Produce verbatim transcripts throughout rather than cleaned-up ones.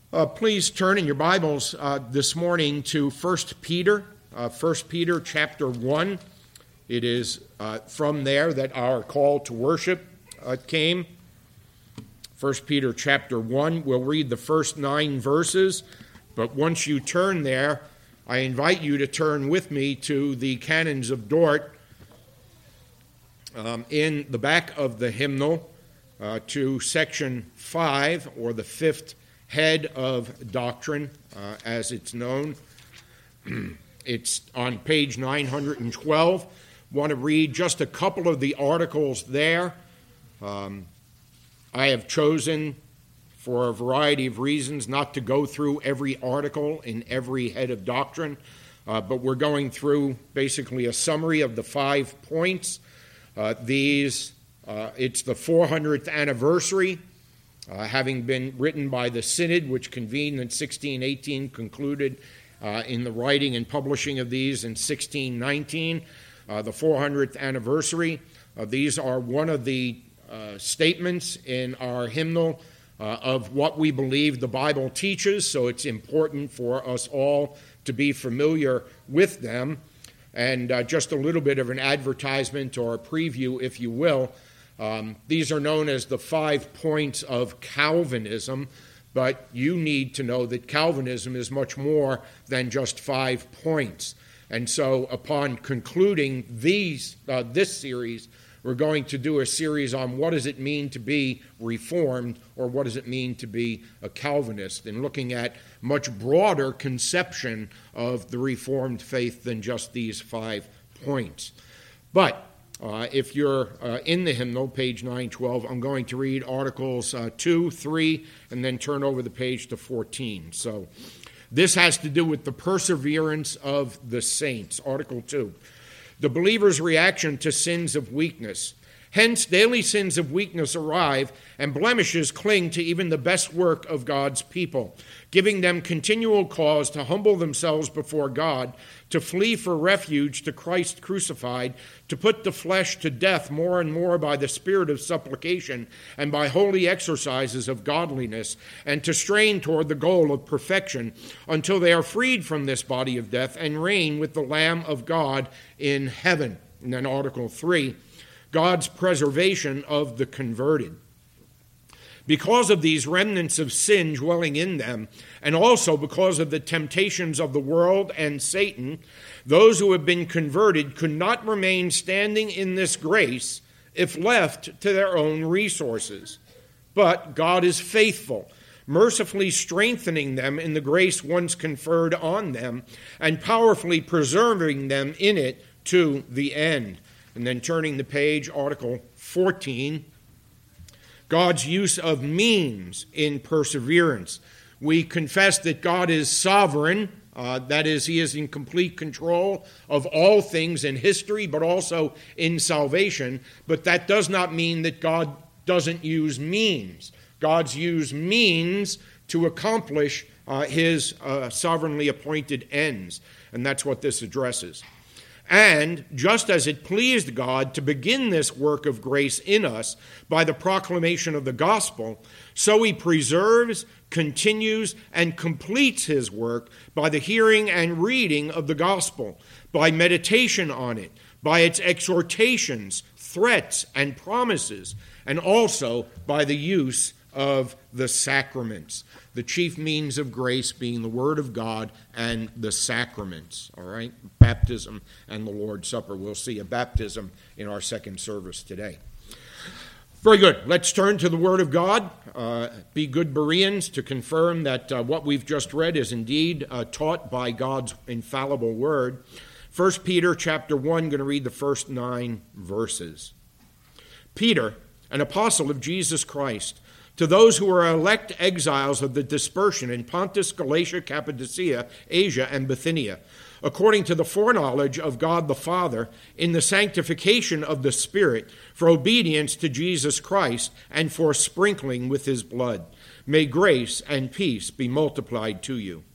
Uh, please turn in your Bibles uh, this morning to First Peter, uh, First Peter chapter one. It is uh, from there that our call to worship uh, came. First Peter chapter one, we'll read the first nine verses, but once you turn there, I invite you to turn with me to the Canons of Dort um, in the back of the hymnal uh, to section five, or the fifth head of doctrine, uh, as it's known. It's on page nine hundred twelve. Want to read just a couple of the articles there. Um, I have chosen, for a variety of reasons, not to go through every article in every head of doctrine, uh, but we're going through basically a summary of the five points. Uh, these, uh, it's the four hundredth anniversary, Uh, having been written by the Synod, which convened in sixteen eighteen, concluded uh, in the writing and publishing of these in sixteen nineteen, uh, the four hundredth anniversary. Uh, these are one of the uh, statements in our hymnal uh, of what we believe the Bible teaches, so it's important for us all to be familiar with them. And uh, just a little bit of an advertisement or a preview, if you will. Um, these are known as the five points of Calvinism, but you need to know that Calvinism is much more than just five points. And so upon concluding these, uh, this series, we're going to do a series on what does it mean to be Reformed, or what does it mean to be a Calvinist, and looking at much broader conception of the Reformed faith than just these five points. But Uh, if you're uh, in the hymnal, page nine twelve, I'm going to read articles uh, two, three, and then turn over the page to fourteen. So this has to do with the perseverance of the saints. Article two, the believer's reaction to sins of weakness. Hence, daily sins of weakness arrive, and blemishes cling to even the best work of God's people, giving them continual cause to humble themselves before God, to flee for refuge to Christ crucified, to put the flesh to death more and more by the spirit of supplication and by holy exercises of godliness, and to strain toward the goal of perfection until they are freed from this body of death and reign with the Lamb of God in heaven. And then Article three, God's preservation of the converted. Because of these remnants of sin dwelling in them, and also because of the temptations of the world and Satan, those who have been converted could not remain standing in this grace if left to their own resources. But God is faithful, mercifully strengthening them in the grace once conferred on them, and powerfully preserving them in it to the end. And then turning the page, Article fourteen, God's use of means in perseverance. We confess that God is sovereign, uh, that is, he is in complete control of all things in history, but also in salvation. But that does not mean that God doesn't use means. God's used means to accomplish uh, his uh, sovereignly appointed ends, and that's what this addresses. And just as it pleased God to begin this work of grace in us by the proclamation of the gospel, so he preserves, continues, and completes his work by the hearing and reading of the gospel, by meditation on it, by its exhortations, threats, and promises, and also by the use of the sacraments. The chief means of grace being the Word of God and the sacraments, all right? Baptism and the Lord's Supper. We'll see a baptism in our second service today. Very good. Let's turn to the Word of God. Uh, be good Bereans to confirm that uh, what we've just read is indeed uh, taught by God's infallible Word. First Peter chapter one, going to read the first nine verses. Peter, an apostle of Jesus Christ, to those who are elect exiles of the dispersion in Pontus, Galatia, Cappadocia, Asia, and Bithynia, according to the foreknowledge of God the Father, in the sanctification of the Spirit, for obedience to Jesus Christ, and for sprinkling with his blood. May grace and peace be multiplied to you.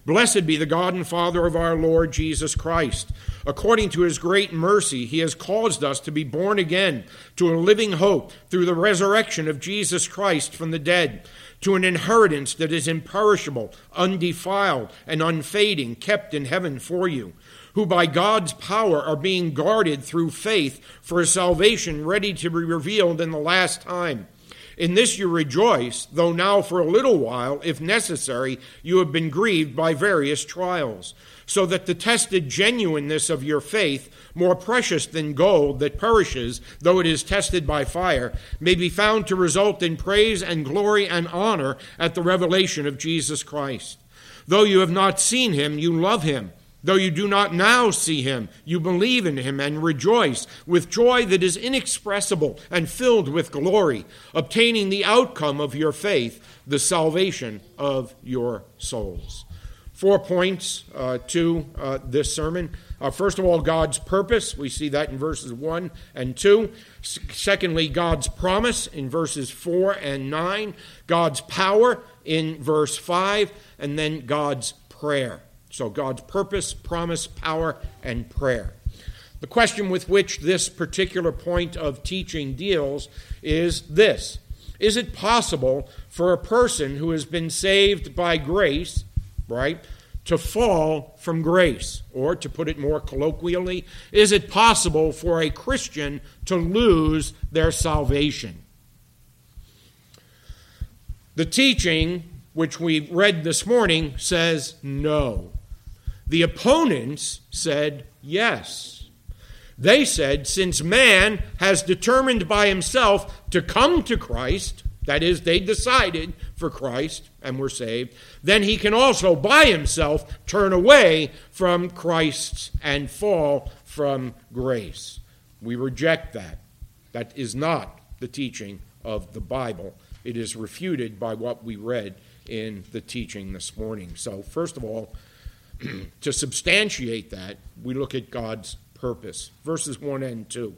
Blessed be the God and Father of our Lord Jesus Christ. According to his great mercy, he has caused us to be born again to a living hope through the resurrection of Jesus Christ from the dead, to an inheritance that is imperishable, undefiled, and unfading, kept in heaven for you, who by God's power are being guarded through faith for a salvation ready to be revealed in the last time. In this you rejoice, though now for a little while, if necessary, you have been grieved by various trials, so that the tested genuineness of your faith, more precious than gold that perishes, though it is tested by fire, may be found to result in praise and glory and honor at the revelation of Jesus Christ. Though you have not seen him, you love him. Though you do not now see him, you believe in him and rejoice with joy that is inexpressible and filled with glory, obtaining the outcome of your faith, the salvation of your souls. Four points uh, to uh, this sermon. Uh, first of all, God's purpose. We see that in verses one and two. S- secondly, God's promise in verses four and nine. God's power in verse five. And then God's prayer. So God's purpose, promise, power, and prayer. The question with which this particular point of teaching deals is this. Is it possible for a person who has been saved by grace, right, to fall from grace? Or to put it more colloquially, is it possible for a Christian to lose their salvation? The teaching, which we read this morning, says no. The opponents said yes. They said, since man has determined by himself to come to Christ, that is, they decided for Christ and were saved, then he can also by himself turn away from Christ and fall from grace. We reject that. That is not the teaching of the Bible. It is refuted by what we read in the teaching this morning. So, first of all, to substantiate that, we look at God's purpose. Verses one and two.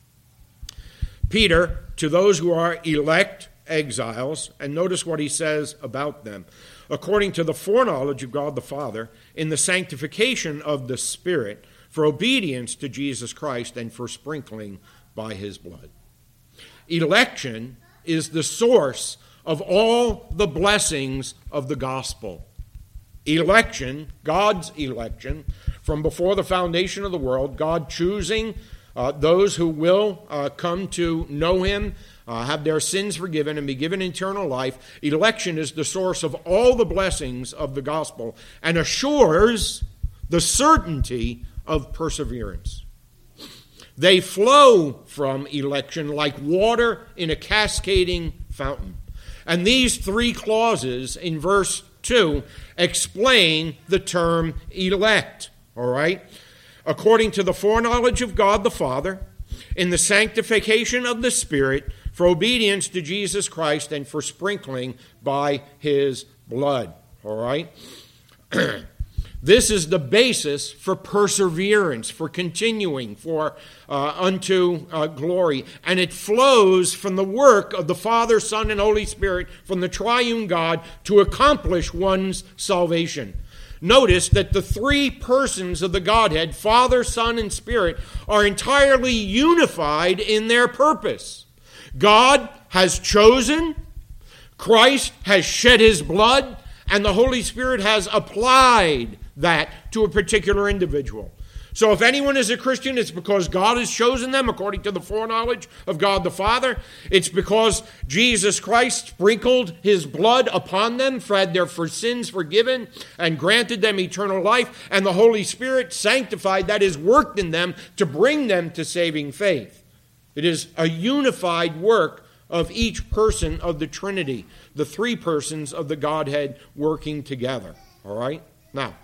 Peter, to those who are elect exiles, and notice what he says about them. According to the foreknowledge of God the Father, in the sanctification of the Spirit, for obedience to Jesus Christ, and for sprinkling by his blood. Election is the source of all the blessings of the gospel. Election, God's election, from before the foundation of the world, God choosing uh, those who will uh, come to know him, uh, have their sins forgiven, and be given eternal life. Election is the source of all the blessings of the gospel and assures the certainty of perseverance. They flow from election like water in a cascading fountain. And these three clauses in verse two explain the term elect, all right? According to the foreknowledge of God the Father, in the sanctification of the Spirit, for obedience to Jesus Christ, and for sprinkling by his blood, all right? This is the basis for perseverance, for continuing, for uh, unto uh, glory. And it flows from the work of the Father, Son, and Holy Spirit, from the triune God, to accomplish one's salvation. Notice that the three persons of the Godhead, Father, Son, and Spirit, are entirely unified in their purpose. God has chosen, Christ has shed his blood, and the Holy Spirit has applied that to a particular individual. So if anyone is a Christian, it's because God has chosen them according to the foreknowledge of God the Father. It's because Jesus Christ sprinkled his blood upon them, had their for sins forgiven, and granted them eternal life. And the Holy Spirit sanctified, that is, worked in them to bring them to saving faith. It is a unified work of each person of the Trinity, the three persons of the Godhead working together. All right? Now,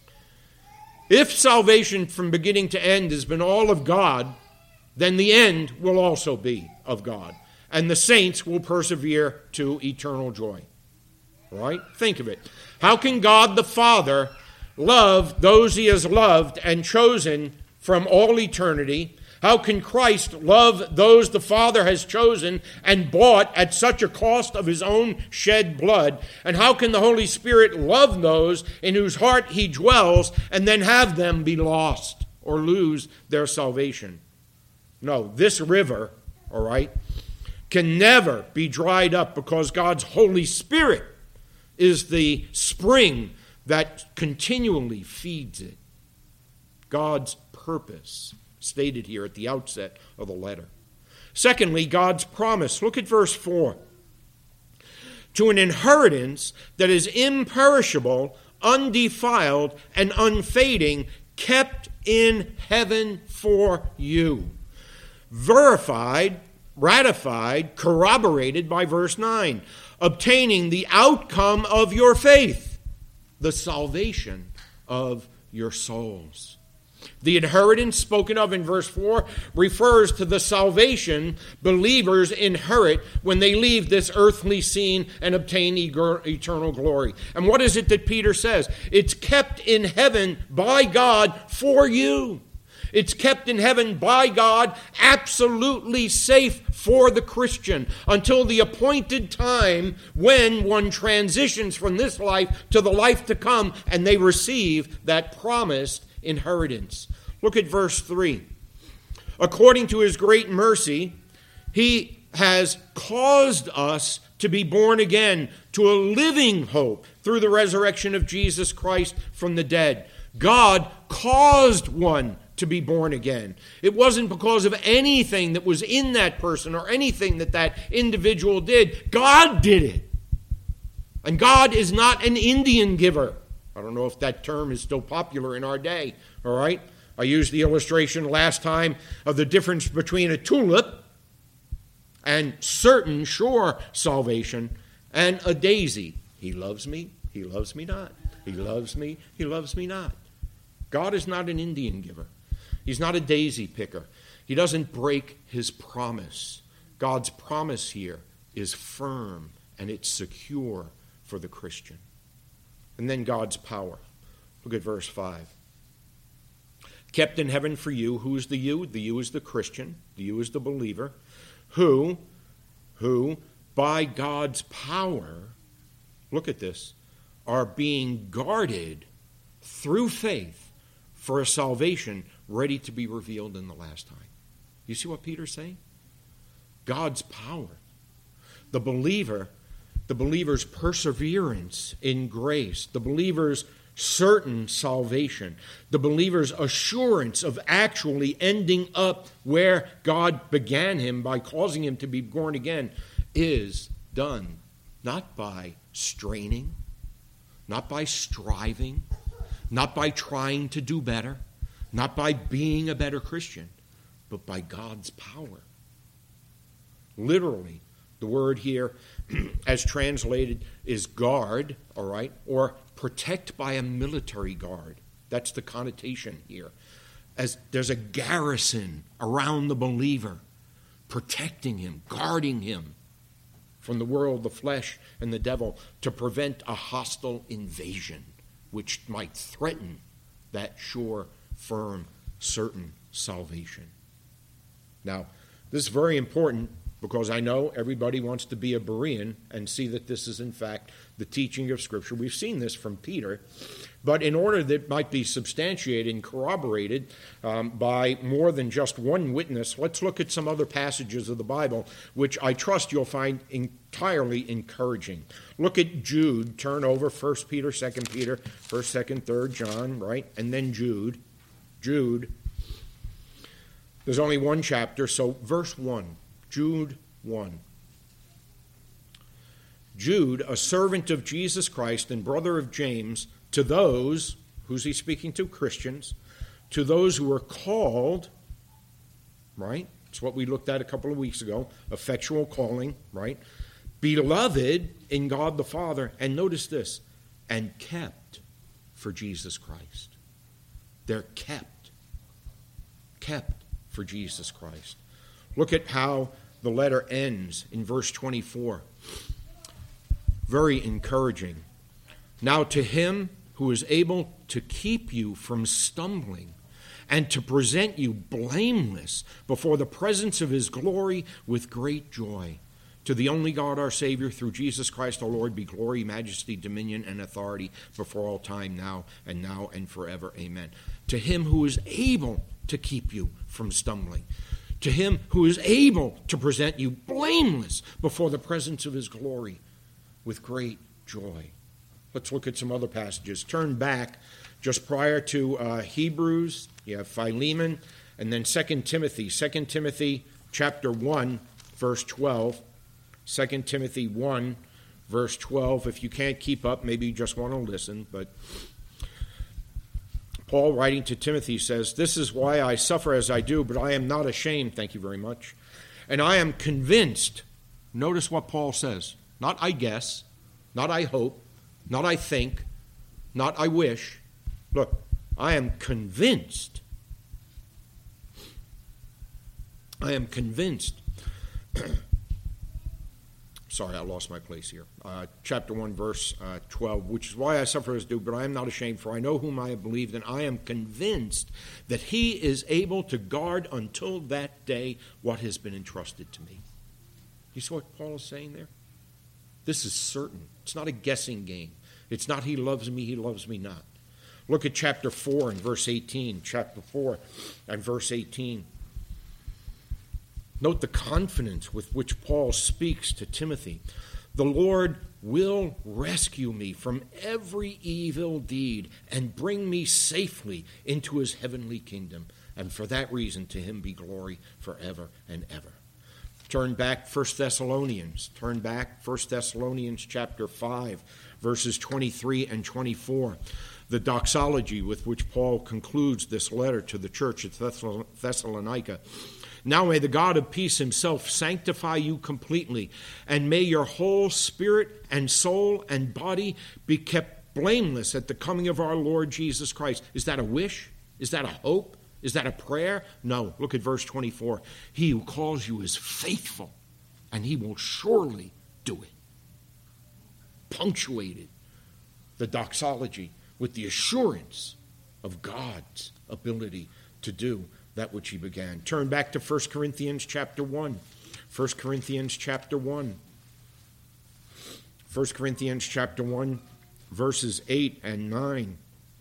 if salvation from beginning to end has been all of God, then the end will also be of God, and the saints will persevere to eternal joy. All right? Think of it. How can God the Father love those he has loved and chosen from all eternity, How can Christ love those the Father has chosen and bought at such a cost of his own shed blood? And how can the Holy Spirit love those in whose heart he dwells and then have them be lost or lose their salvation? No, this river, all right, can never be dried up because God's Holy Spirit is the spring that continually feeds it. God's purpose, stated here at the outset of the letter. Secondly, God's promise. Look at verse four. To an inheritance that is imperishable, undefiled, and unfading, kept in heaven for you. Verified, ratified, corroborated by verse nine. Obtaining the outcome of your faith, the salvation of your souls. The inheritance spoken of in verse four refers to the salvation believers inherit when they leave this earthly scene and obtain eternal glory. And what is it that Peter says? It's kept in heaven by God for you. It's kept in heaven by God, absolutely safe for the Christian until the appointed time when one transitions from this life to the life to come and they receive that promised inheritance. Look at verse three. According to his great mercy, he has caused us to be born again to a living hope through the resurrection of Jesus Christ from the dead. God caused one to be born again. It wasn't because of anything that was in that person or anything that that individual did. God did it. And God is not an Indian giver. I don't know if that term is still popular in our day, all right? I used the illustration last time of the difference between a tulip and certain sure salvation and a daisy. He loves me, he loves me not. He loves me, he loves me not. God is not an Indian giver. He's not a daisy picker. He doesn't break his promise. God's promise here is firm and it's secure for the Christian. And then God's power. Look at verse five. Kept in heaven for you. Who is the you? The you is the Christian. The you is the believer. Who, who, by God's power, look at this, are being guarded through faith for a salvation ready to be revealed in the last time. You see what Peter's saying? God's power. The believer, the believer's perseverance in grace, the believer's certain salvation, the believer's assurance of actually ending up where God began him by causing him to be born again, is done not by straining, not by striving, not by trying to do better, not by being a better Christian, but by God's power. Literally, the word here, as translated, is guard, all right, or protect by a military guard. That's the connotation here. As there's a garrison around the believer, protecting him, guarding him from the world, the flesh, and the devil, to prevent a hostile invasion which might threaten that sure, firm, certain salvation. Now, this is very important because I know everybody wants to be a Berean and see that this is, in fact, the teaching of Scripture. We've seen this from Peter. But in order that it might be substantiated and corroborated um, by more than just one witness, let's look at some other passages of the Bible, which I trust you'll find entirely encouraging. Look at Jude. Turn over First Peter, Second Peter, First, Second, Third John, right? And then Jude. Jude. There's only one chapter, so verse one. Jude one. Jude, a servant of Jesus Christ and brother of James, to those, who's he speaking to? Christians. To those who are called, right? It's what we looked at a couple of weeks ago, effectual calling, right? Beloved in God the Father, and notice this, and kept for Jesus Christ. They're kept. Kept for Jesus Christ. Look at how the letter ends in verse twenty-four. Very encouraging. Now to him who is able to keep you from stumbling and to present you blameless before the presence of his glory with great joy. To the only God, our Savior, through Jesus Christ our Lord, be glory, majesty, dominion, and authority before all time, now and now and forever. Amen. To him who is able to keep you from stumbling, to him who is able to present you blameless before the presence of his glory with great joy. Let's look at some other passages. Turn back just prior to uh, Hebrews. You have Philemon, and then Second Timothy. Second Timothy chapter one, verse twelve. Second Timothy one, verse twelve. If you can't keep up, maybe you just want to listen. But Paul, writing to Timothy, says, "This is why I suffer as I do, but I am not ashamed." Thank you very much. "And I am convinced." Notice what Paul says. Not I guess, not I hope, not I think, not I wish. Look, I am convinced. I am convinced. Sorry, I lost my place here. Uh, chapter one, verse uh, twelve, "Which is why I suffer as I do, but I am not ashamed, for I know whom I have believed, and I am convinced that he is able to guard until that day what has been entrusted to me." You see what Paul is saying there? This is certain. It's not a guessing game. It's not he loves me, he loves me not. Look at chapter four and verse eighteen. Chapter four and verse eighteen. Note the confidence with which Paul speaks to Timothy. "The Lord will rescue me from every evil deed and bring me safely into his heavenly kingdom. And for that reason, to him be glory forever and ever." Turn back First Thessalonians. Turn back First Thessalonians chapter five, verses twenty-three and twenty-four. The doxology with which Paul concludes this letter to the church at Thessalonica. "Now may the God of peace himself sanctify you completely, and may your whole spirit and soul and body be kept blameless at the coming of our Lord Jesus Christ." Is that a wish? Is that a hope? Is that a prayer? No. Look at verse twenty-four. "He who calls you is faithful, and he will surely do it." Punctuated the doxology with the assurance of God's ability to do that which he began. Turn back to First Corinthians chapter one. First Corinthians chapter one. First Corinthians chapter one, verses eight and nine.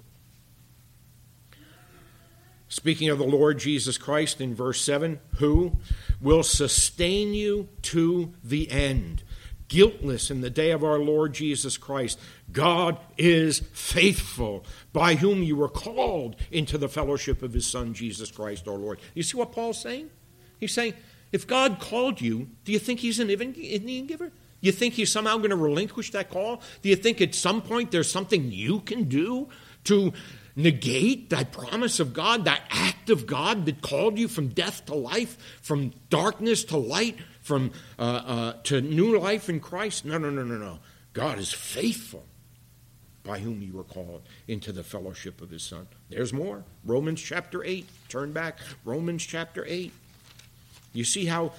Speaking of the Lord Jesus Christ in verse seven, "Who will sustain you to the end, guiltless in the day of our Lord Jesus Christ. God is faithful, by whom you were called into the fellowship of his Son, Jesus Christ our Lord." You see what Paul's saying? He's saying, if God called you, do you think he's an Indian giver? You think he's somehow going to relinquish that call? Do you think at some point there's something you can do to negate that promise of God, that act of God that called you from death to life, from darkness to light, from uh, uh, to new life in Christ? No, no, no, no, no. God is faithful, by whom you were called into the fellowship of his Son. There's more. Romans chapter eight. Turn back. Romans chapter eight. You see how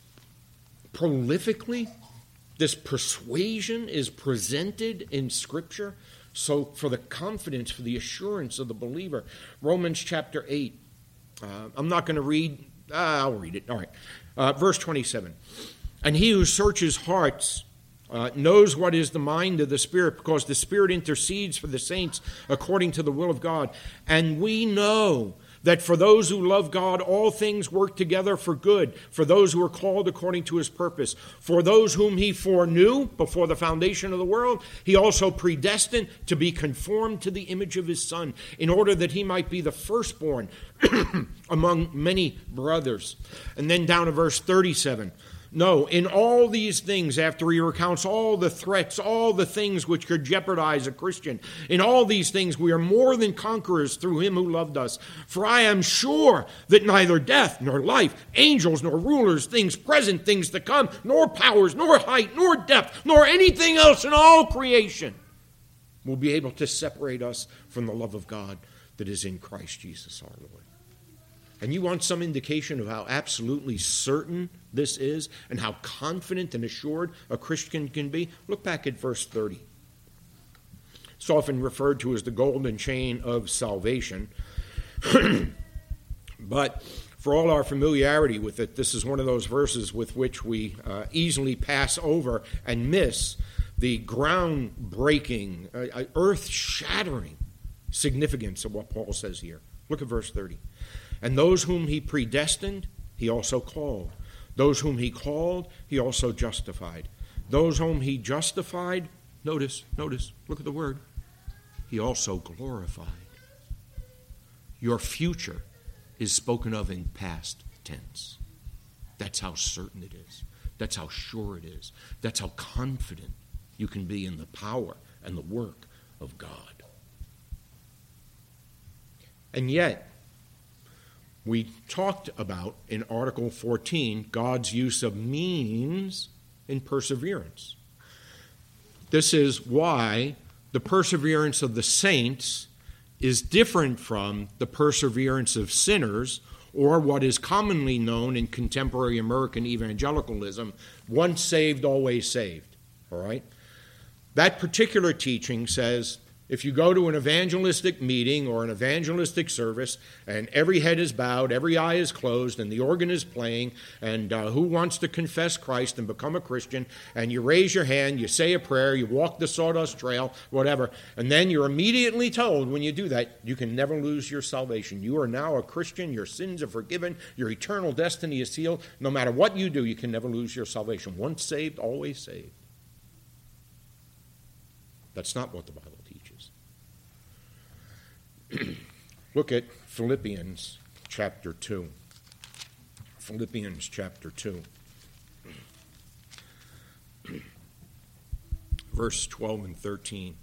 prolifically this persuasion is presented in Scripture? So for the confidence, for the assurance of the believer. Romans chapter eight. Uh, I'm not going to read. Uh, I'll read it. All right. Uh, verse twenty-seven. "And he who searches hearts uh, knows what is the mind of the Spirit, because the Spirit intercedes for the saints according to the will of God. And we know that for those who love God, all things work together for good, for those who are called according to his purpose. For those whom he foreknew before the foundation of the world, he also predestined to be conformed to the image of his Son, in order that he might be the firstborn among many brothers." And then down to verse thirty-seven. "No, in all these things," after he recounts all the threats, all the things which could jeopardize a Christian, "in all these things we are more than conquerors through him who loved us. For I am sure that neither death, nor life, angels, nor rulers, things present, things to come, nor powers, nor height, nor depth, nor anything else in all creation will be able to separate us from the love of God that is in Christ Jesus our Lord." And you want some indication of how absolutely certain this is and how confident and assured a Christian can be? Look back at verse thirty. It's often referred to as the golden chain of salvation. But for all our familiarity with it, this is one of those verses with which we uh, easily pass over and miss the ground-breaking, uh, earth-shattering significance of what Paul says here. Look at verse thirty. And those whom he predestined, he also called. Those whom he called, he also justified. Those whom he justified, notice, notice, look at the word, he also glorified. Your future is spoken of in past tense. That's how certain it is. That's how sure it is. That's how confident you can be in the power and the work of God. And yet, we talked about in Article fourteen God's use of means in perseverance. This is why the perseverance of the saints is different from the perseverance of sinners, or what is commonly known in contemporary American evangelicalism, once saved, always saved. All right? That particular teaching says, if you go to an evangelistic meeting or an evangelistic service and every head is bowed, every eye is closed, and the organ is playing, and uh, who wants to confess Christ and become a Christian, and you raise your hand, you say a prayer, you walk the sawdust trail, whatever, and then you're immediately told when you do that, you can never lose your salvation. You are now a Christian, your sins are forgiven, your eternal destiny is sealed. No matter what you do, you can never lose your salvation. Once saved, always saved. That's not what the Bible teaches. Look at Philippians chapter two. Philippians chapter two. Verse twelve and thirteen.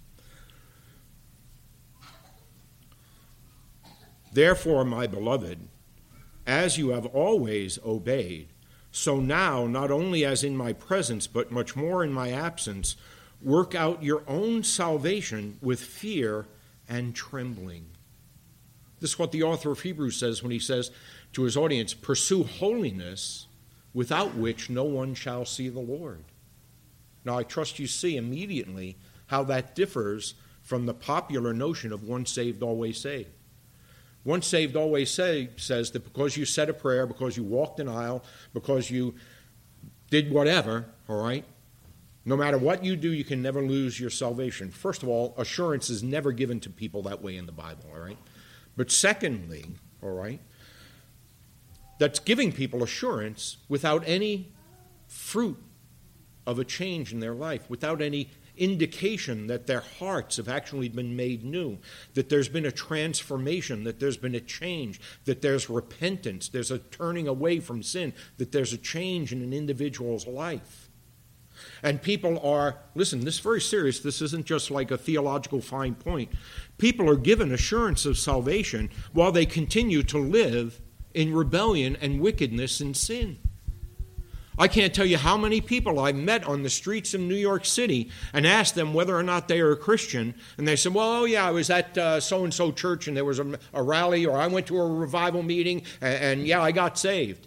Therefore, my beloved, as you have always obeyed, so now, not only as in my presence, but much more in my absence, work out your own salvation with fear and trembling. This is what the author of Hebrews says when he says to his audience, pursue holiness without which no one shall see the Lord. Now, I trust you see immediately how that differs from the popular notion of once saved, always saved. Once saved, always saved says that because you said a prayer, because you walked an aisle, because you did whatever, all right, no matter what you do, you can never lose your salvation. First of all, assurance is never given to people that way in the Bible, all right? But secondly, all right, that's giving people assurance without any fruit of a change in their life, without any indication that their hearts have actually been made new, that there's been a transformation, that there's been a change, that there's repentance, there's a turning away from sin, that there's a change in an individual's life. And people are, listen, this is very serious. This isn't just like a theological fine point. People are given assurance of salvation while they continue to live in rebellion and wickedness and sin. I can't tell you how many people I met on the streets of New York City and asked them whether or not they are a Christian. And they said, well, oh yeah, I was at uh, so-and-so church and there was a, a rally, or I went to a revival meeting and, and yeah, I got saved.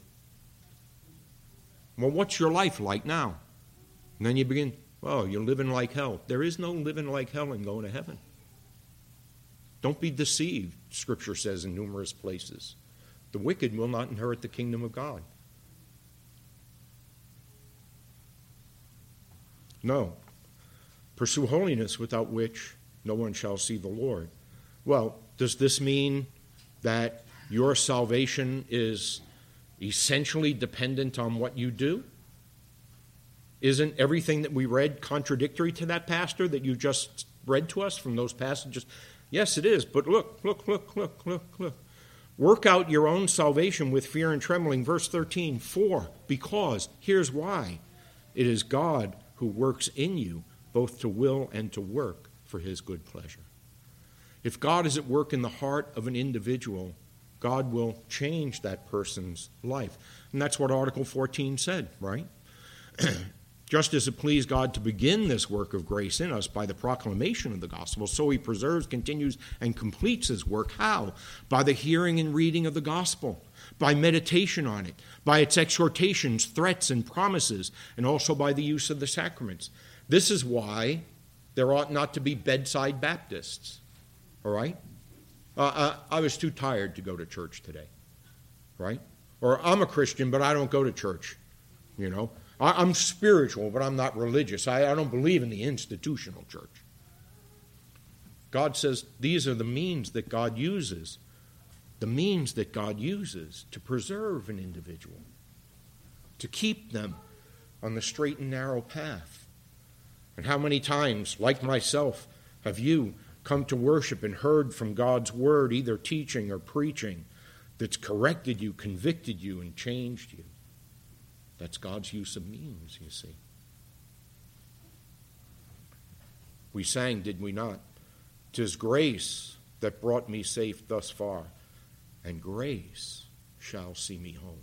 Well, what's your life like now? And then you begin, well, you're living like hell. There is no living like hell and going to heaven. Don't be deceived, Scripture says in numerous places. The wicked will not inherit the kingdom of God. No. Pursue holiness without which no one shall see the Lord. Well, does this mean that your salvation is essentially dependent on what you do? Isn't everything that we read contradictory to that, Pastor, that you just read to us from those passages? Yes, it is, but look, look, look, look, look, look. Work out your own salvation with fear and trembling. Verse thirteen, for, because, here's why. It is God who works in you both to will and to work for his good pleasure. If God is at work in the heart of an individual, God will change that person's life. And that's what Article fourteen said, right? Just as it pleased God to begin this work of grace in us by the proclamation of the gospel, so he preserves, continues, and completes his work. How? By the hearing and reading of the gospel, by meditation on it, by its exhortations, threats, and promises, and also by the use of the sacraments. This is why there ought not to be bedside Baptists, all right? Uh, uh, I was too tired to go to church today. right? Or I'm a Christian, but I don't go to church, you know. I, I'm spiritual, but I'm not religious. I, I don't believe in the institutional church. God says these are the means that God uses, the means that God uses to preserve an individual, to keep them on the straight and narrow path. And how many times, like myself, have you come to worship and heard from God's word, either teaching or preaching, that's corrected you, convicted you, and changed you? That's God's use of means, you see. We sang, did we not? "'Tis grace that brought me safe thus far, and grace shall see me home."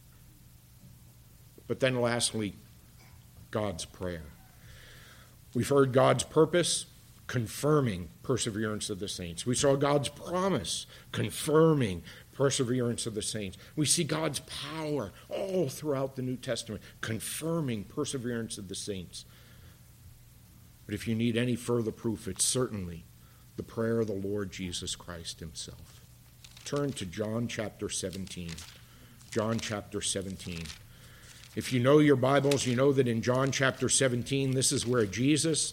But then lastly, God's prayer. We've heard God's purpose, confirming perseverance of the saints. We saw God's promise, confirming perseverance of the saints. We see God's power all throughout the New Testament, confirming perseverance of the saints. But if you need any further proof, it's certainly the prayer of the Lord Jesus Christ himself. Turn to John chapter seventeen. John chapter seventeen. If you know your Bibles, you know that in John chapter seventeen, this is where Jesus,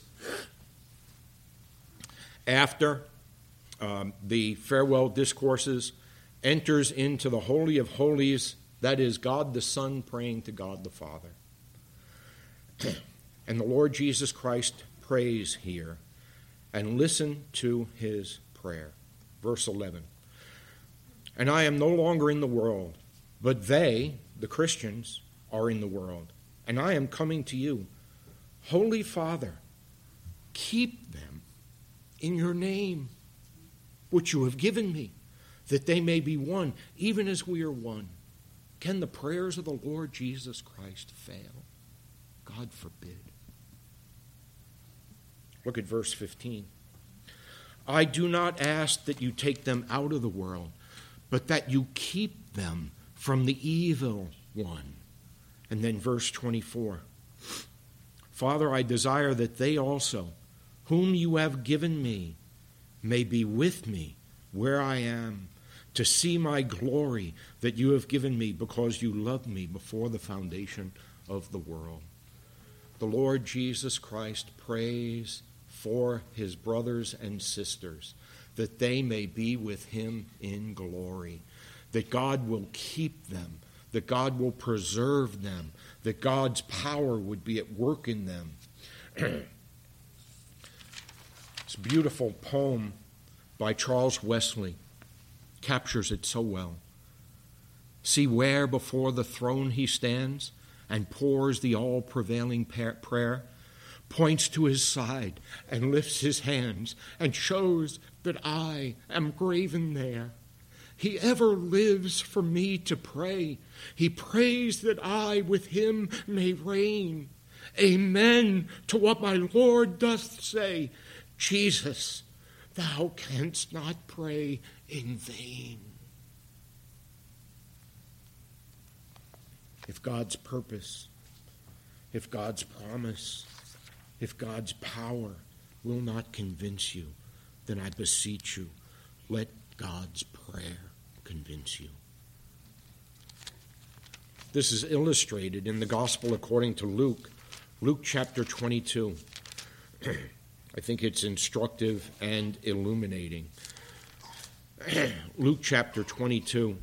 after um, the farewell discourses, enters into the Holy of Holies, that is God the Son praying to God the Father. And the Lord Jesus Christ prays here, and listen to his prayer. Verse eleven. "And I am no longer in the world, but they," the Christians, "are in the world, and I am coming to you. Holy Father, keep them in your name, which you have given me, that they may be one, even as we are one." Can the prayers of the Lord Jesus Christ fail? God forbid. Look at verse fifteen. "I do not ask that you take them out of the world, but that you keep them from the evil one." And then verse twenty-four. "Father, I desire that they also, whom you have given me, may be with me where I am, to see my glory that you have given me, because you loved me before the foundation of the world." The Lord Jesus Christ prays for his brothers and sisters, that they may be with him in glory, that God will keep them, that God will preserve them, that God's power would be at work in them. This beautiful poem by Charles Wesley captures it so well. "See where before the throne he stands and pours the all-prevailing prayer, points to his side and lifts his hands and shows that I am graven there. He ever lives for me to pray. He prays that I with him may reign. Amen to what my Lord doth say. Jesus, thou canst not pray in vain." If God's purpose, if God's promise, if God's power will not convince you, then I beseech you, let God's prayer convince you. This is illustrated in the Gospel according to Luke, Luke chapter twenty-two. I think it's instructive and illuminating. Luke chapter twenty-two.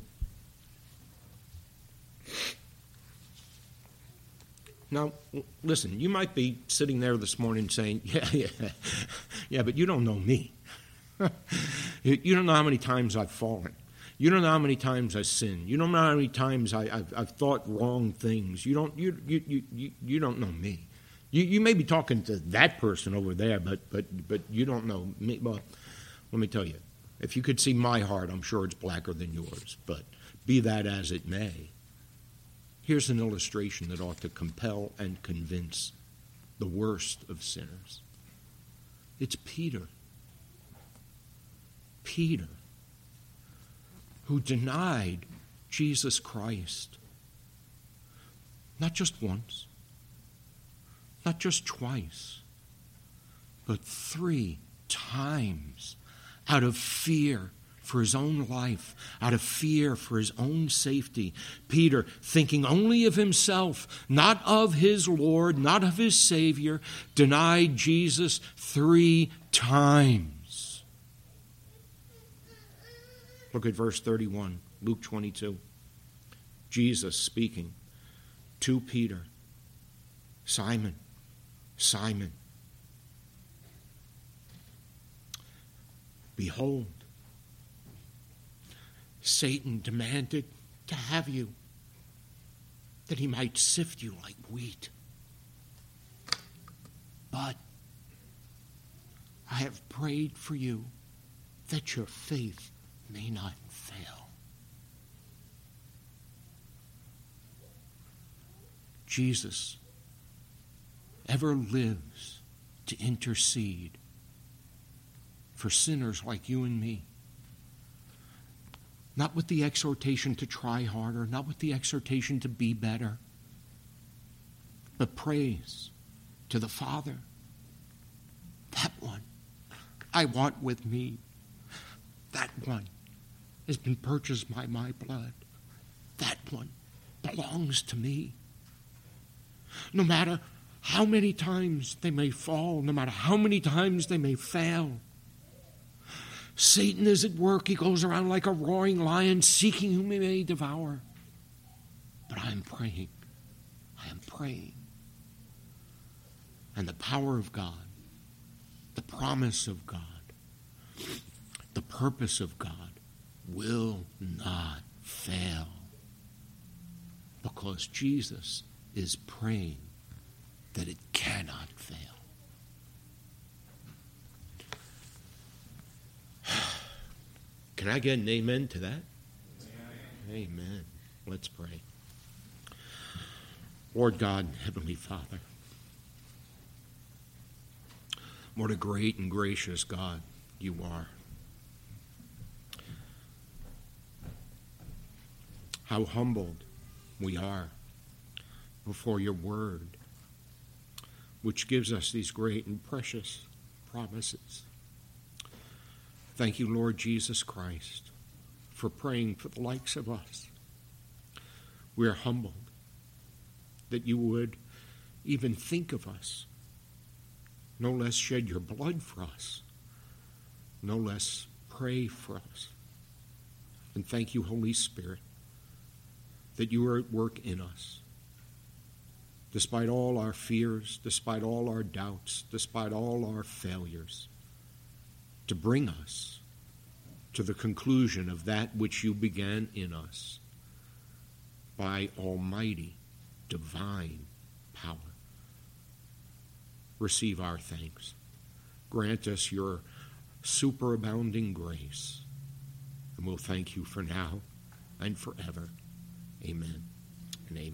Now, listen, you might be sitting there this morning saying, yeah, yeah, yeah, but you don't know me. You don't know how many times I've fallen. You don't know how many times I've sinned. You don't know how many times I, I've, I've thought wrong things. You don't, you, you, you, you don't know me. You, you may be talking to that person over there, but, but, but you don't know me. Well, let me tell you, if you could see my heart, I'm sure it's blacker than yours. But be that as it may, here's an illustration that ought to compel and convince the worst of sinners. It's Peter. Peter, who denied Jesus Christ, not just once, not just twice, but three times out of fear for for his own life, out of fear for his own safety. Peter, thinking only of himself, not of his Lord, not of his Savior, denied Jesus three times. Look at verse thirty-one, Luke twenty-two. Jesus speaking to Peter, Simon, Simon, behold, Satan demanded to have you, that he might sift you like wheat. But I have prayed for you that your faith may not fail. Jesus ever lives to intercede for sinners like you and me. Not with the exhortation to try harder, not with the exhortation to be better, but praise to the Father. That one I want with me. That one has been purchased by my blood. That one belongs to me. No matter how many times they may fall, no matter how many times they may fail, Satan is at work. He goes around like a roaring lion, seeking whom he may devour. But I am praying. I am praying. And the power of God, the promise of God, the purpose of God will not fail. Because Jesus is praying that it cannot fail. Can I get an amen to that? Amen. Amen. Let's pray. Lord God, Heavenly Father, what a great and gracious God you are. How humbled we are before your word, which gives us these great and precious promises. Thank you, Lord Jesus Christ, for praying for the likes of us. We are humbled that you would even think of us, no less shed your blood for us, no less pray for us. And thank you, Holy Spirit, that you are at work in us. Despite all our fears, despite all our doubts, despite all our failures, to bring us to the conclusion of that which you began in us by almighty, divine power. Receive our thanks. Grant us your superabounding grace, and we'll thank you for now and forever. Amen.